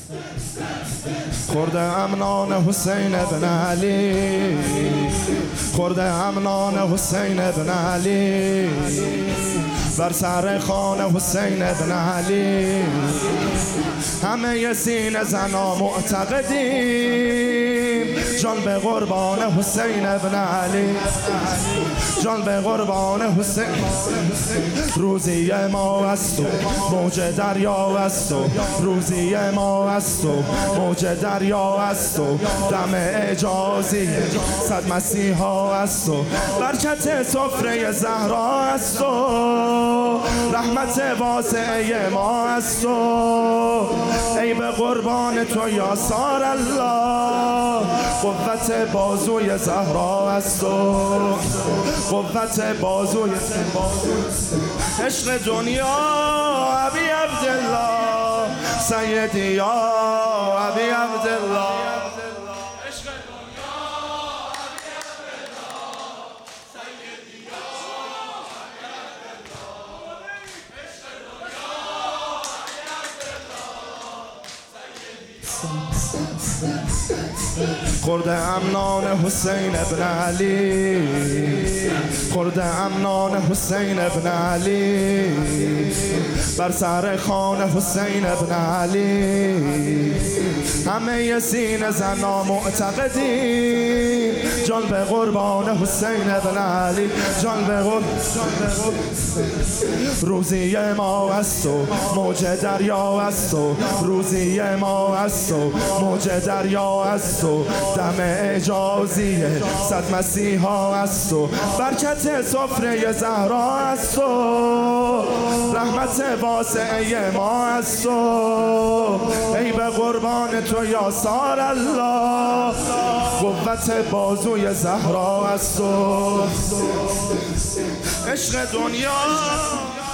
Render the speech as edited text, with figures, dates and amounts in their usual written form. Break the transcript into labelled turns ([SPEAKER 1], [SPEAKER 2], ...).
[SPEAKER 1] خورد امنان حسین ابن علی، خورد امنان حسین ابن علی، بر سر خان حسین ابن علی. همه سینه زنا معتقدیم جان به قربان حسین ابن علی، جان به قربان حسین. روزی ما است و موج دریا است و روزی ما است و موج دریا است و دم اعجازی صد مسیحا است و برکت سفره زهرا است و رحمت واسعه ما است و ای به قربان تو یا سار الله. قوت بازوی زهرا است و قوت بازوی عشق دنیا ابی عبدالله سیدی یا ابی عبدالله. خورد امنان حسین ابن علی، خورد امنان حسین ابن علی، بر سر خان حسین ابن علی. همه سینه زنا معتقدیم جان به قربان حسین ابن علی، جان به قربان. روزی ما است و موج دریا است و روزی ما است و موج دریا است و دم اعجازی صد مسیحا است و برکت سفره زهرا است و رحمت واسعه ما است و ای به قربان تو یا سار الله. قوت بازوی زهرا است و عشق دنیا